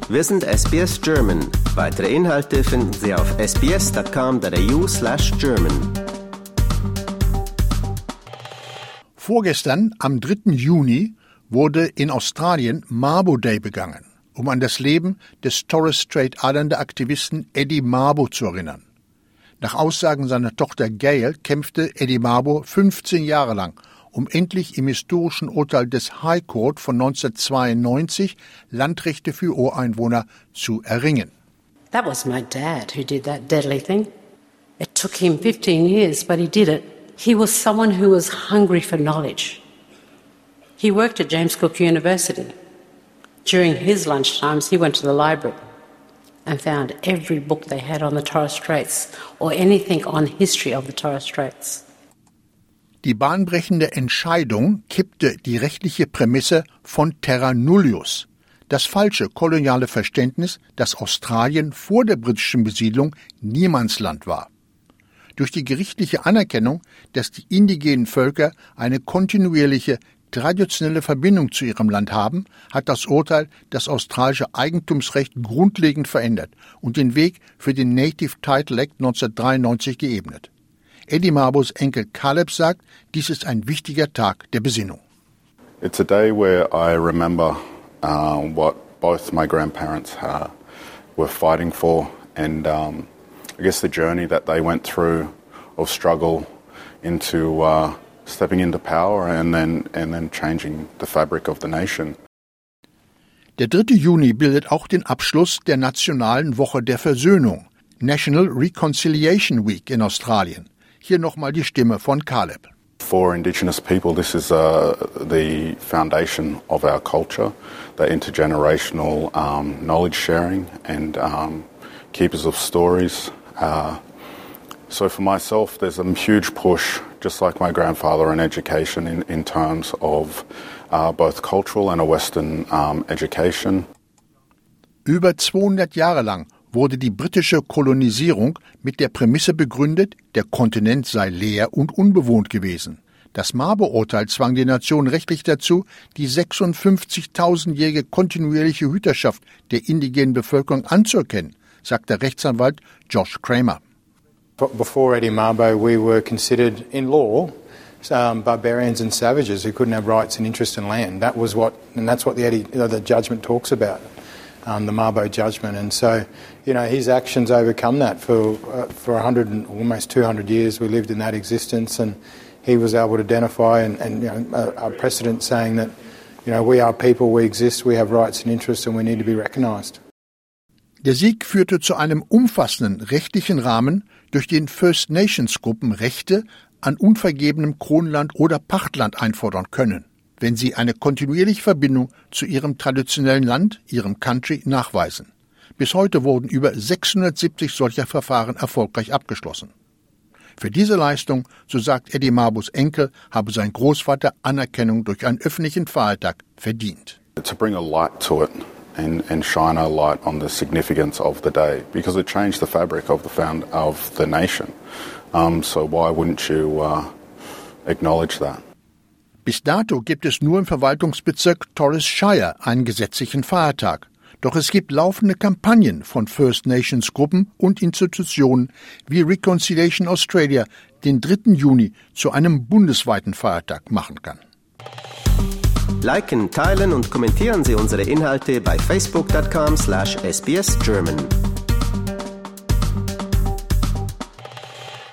Wir sind SBS German. Weitere Inhalte finden Sie auf sbs.com.au/German. Vorgestern, am 3. Juni, wurde in Australien Mabo Day begangen, um an das Leben des Torres Strait Islander Aktivisten Eddie Mabo zu erinnern. Nach Aussagen seiner Tochter Gail kämpfte Eddie Mabo 15 Jahre lang, um endlich im historischen Urteil des High Court von 1992 Landrechte für Ureinwohner zu erringen. That was my dad who did that deadly thing. It took him 15 years, but he did it. He was someone who was hungry for knowledge. He worked at James Cook University. During his lunchtimes, he went to the library and found every book they had on the Torres Straits or anything on history of the Torres Straits. Die bahnbrechende Entscheidung kippte die rechtliche Prämisse von Terra Nullius, das falsche koloniale Verständnis, dass Australien vor der britischen Besiedlung Niemandsland war. Durch die gerichtliche Anerkennung, dass die indigenen Völker eine kontinuierliche, traditionelle Verbindung zu ihrem Land haben, hat das Urteil das australische Eigentumsrecht grundlegend verändert und den Weg für den Native Title Act 1993 geebnet. Eddie Mabos Enkel Caleb sagt, dies ist ein wichtiger Tag der Besinnung. It's a day where I remember what both my grandparents were fighting for, and I guess the journey that they went through of struggle into stepping into power and then changing the fabric of the nation. Der 3. Juni bildet auch den Abschluss der Nationalen Woche der Versöhnung, National Reconciliation Week in Australien. Hier nochmal die Stimme von Caleb. For Indigenous people, this is the foundation of our culture, the intergenerational knowledge sharing and keepers of stories. So for myself, there's a huge push, just like my grandfather, in education in terms of both cultural and a Western education. Über 200 Jahre lang wurde die britische Kolonisierung mit der Prämisse begründet, der Kontinent sei leer und unbewohnt gewesen. Das Mabo-Urteil zwang die Nation rechtlich dazu, die 56.000-jährige kontinuierliche Hüterschaft der indigenen Bevölkerung anzuerkennen, sagt der Rechtsanwalt Josh Kramer. Before Eddie Mabo, we were considered in law barbarians and savages who couldn't have rights and interest in land. That's what the judgment talks about. The Mabo judgment, and so his actions overcome that. For 100 and almost 200 years, we lived in that existence, and he was able to identify and a precedent saying that we are people, we exist, we have rights and interests, and we need to be recognised. Der Sieg führte zu einem umfassenden rechtlichen Rahmen, durch den First Nations Gruppen Rechte an unvergebenem Kronland oder Pachtland einfordern können, wenn sie eine kontinuierliche Verbindung zu ihrem traditionellen Land, ihrem Country, nachweisen. Bis heute wurden über 670 solcher Verfahren erfolgreich abgeschlossen. Für diese Leistung, so sagt Eddie Mabos Enkel, habe sein Großvater Anerkennung durch einen öffentlichen Feiertag verdient. To bring a light to it and shine a light on the significance of the day, because it changed the fabric of the nation. So why wouldn't you acknowledge that? Bis dato gibt es nur im Verwaltungsbezirk Torres Shire einen gesetzlichen Feiertag. Doch es gibt laufende Kampagnen von First Nations Gruppen und Institutionen wie Reconciliation Australia den 3. Juni zu einem bundesweiten Feiertag machen kann. Liken, teilen und kommentieren Sie unsere Inhalte bei facebook.com/sbsgerman.